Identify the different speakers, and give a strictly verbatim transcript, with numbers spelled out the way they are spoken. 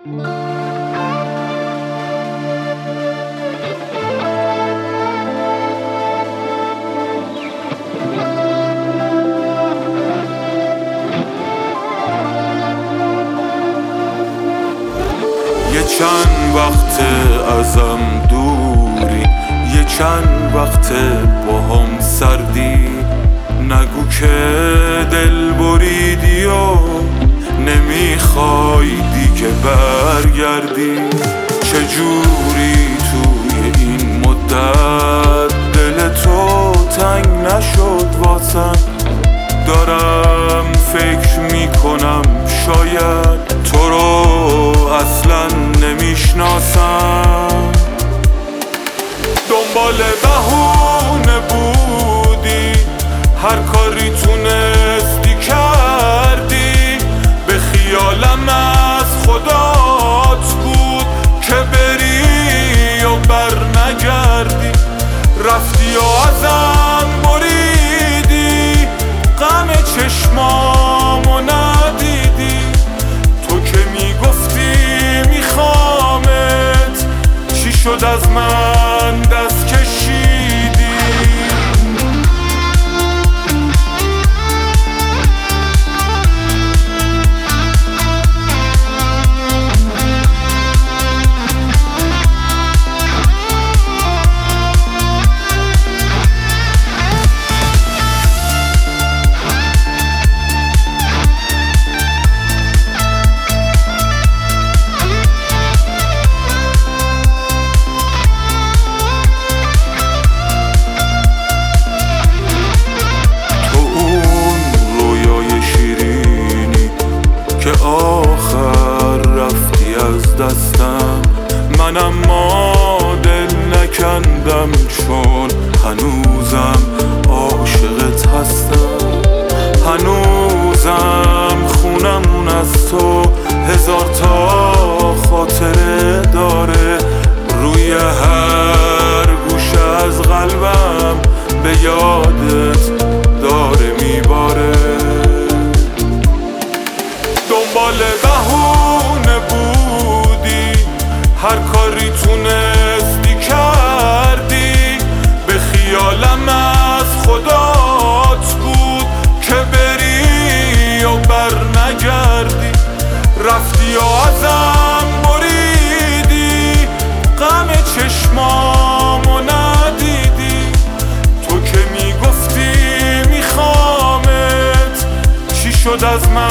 Speaker 1: یه چند وقت ازم دوری، یه چند وقت با هم سردی. نگو که دل بریدی و نمیخوای دیگه برگردی. چجوری توی این مدت دل تو تنگ نشد واسم؟ دارم فکر میکنم شاید تو رو اصلا نمیشناسم. دنبال بهونه بودی، هر کاری تونستی کردی. به خیالم از خدات بود که بری و بر نگردی. رفتی و ازم بریدی، غم چشمامو ندیدی. تو که میگفتی میخوامت، چی شد از من دست کشیدی؟ که آخر رفتی از دستم، من اما دل نکندم چون هنوزم عاشقت هستم. هنوزم خونمون از تو هزار تا خاطره داره. روی هر گوشه از قلبم به یادت داره میباره. دنبال بهونه بودی، هر کاری تونستی کردی. به خیالم از خدات بود که بری و بر نگردی. رفتی و ازم بریدی، غم چشمامو ندیدی. تو که میگفتی میخوامت، چی شد از من